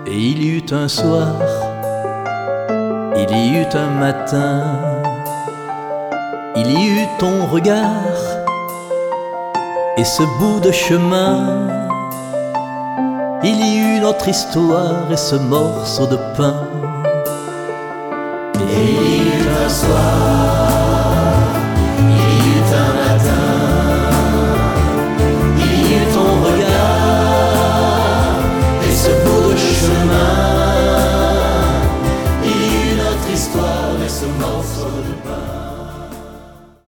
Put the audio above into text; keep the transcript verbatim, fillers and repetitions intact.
Et il y eut un soir, il y eut un matin, il y eut ton regard et ce bout de chemin. Il y eut notre histoire et ce morceau de pain. Et il y eut un soir,